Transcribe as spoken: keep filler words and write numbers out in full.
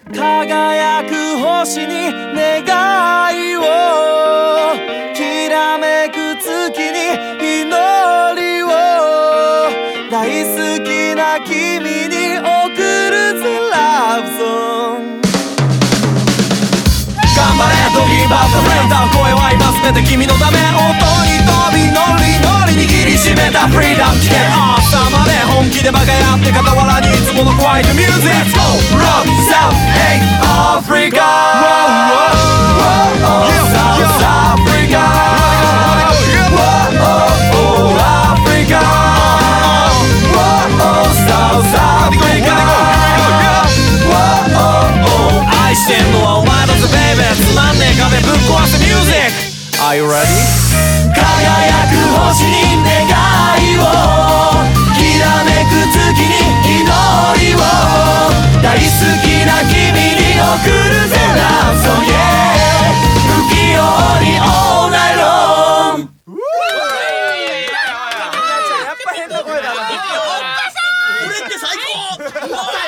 輝く星に願いを、きらめく月に祈りを、大好きな君に送るぜラブソング。頑張れドギーバッドフレンダー、声は今全て君のため、音に飛び乗り乗り握りしめたフリーダムチケット、朝まで本気でバカやって傍らにいつものクワイトミュージック。 Rock South Africa, South Africa, Africa, South Africa。 愛してんのはお前だぜベイベー、つまんねえ壁ぶっ壊すミュージック。 Are you ready? 輝く星に願いを、きらめく月に祈りを、大好きな君に送るぜラブソング、不器用に All night long。 やっぱ変な声だな。 俺って最高。